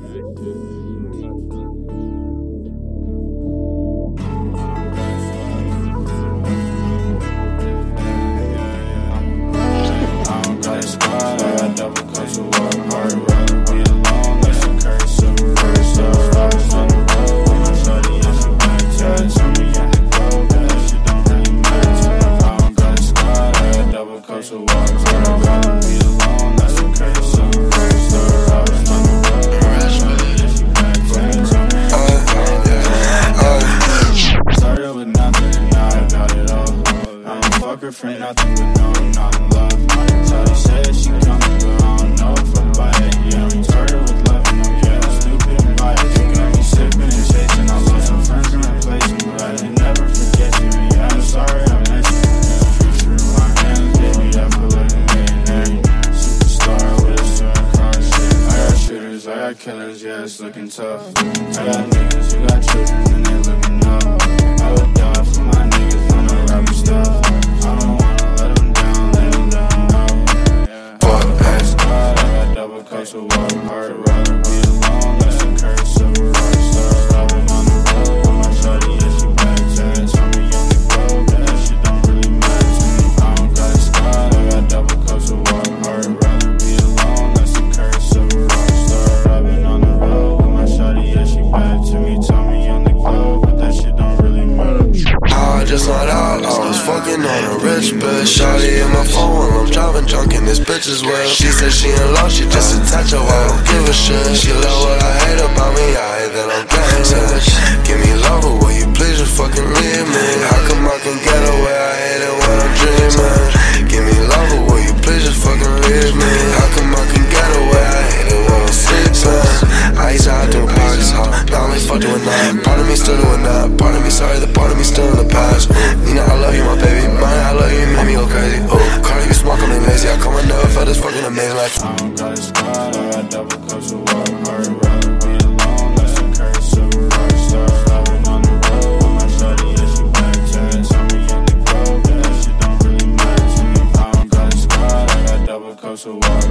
For nothing but no, not in love. Shawty said she coming, but I don't know if I'm by it. Yeah, I'm started with loving them, yeah, I'm stupid and biased. You got me sipping and chasing, I lost some friends in replacing, but I didn't never forget you. Yeah, I'm sorry I miss you. Future in my hands, baby, I feel like a millionaire. Superstar with a certain car shit. I got shooters, I got killers, yeah, it's looking tough. I got niggas who got children and they looking up. I would die for my niggas on the rapper stuff. I don't wanna let them down, let them know. Fuck that squad, I got double cups of water, hard, rather be alone. That's a curse of a rock star, robbing on the road. With my shawty, yeah, she back tats on me on the globe, but that shit don't really matter to me. I don't got a squad, I got double cups of water, hard, rather be alone. That's a curse of a rock star, robbing on the road. With my shawty, yeah, she back to me, tell me on the globe, but that shit don't really matter. I just not out, I was fucking on a rich bitch. Shawty in my phone while I'm driving drunk in this bitch as well. She said she in love, she just attached her, I don't give a shit. She love what I hate about me, I hate that I'm getting rich. Give me love, but will you please just fucking leave me? How come I can get away, I hate it when I'm dreaming. Give me love, but will you please just fucking leave me? How come I can get away, I hate it when I'm sleeping. I used to hide doing parties, now I'm like fuck doing that. Part of me still doing that, part of me sorry, the part of me still in the past. You know I love you, my baby, mine, I love you, you make me go crazy. Oh, Cardi, you smoke, I'm lazy, I come and never felt this fucking amazing life. I don't got a squad, I got double cups of water, hard, rather be alone. That's a curse of a rock star, robbing on the road. With my shawty, yeah, she back tats on me on the globe, but that shit don't really matter to me. I don't got a squad, I got double cups of water.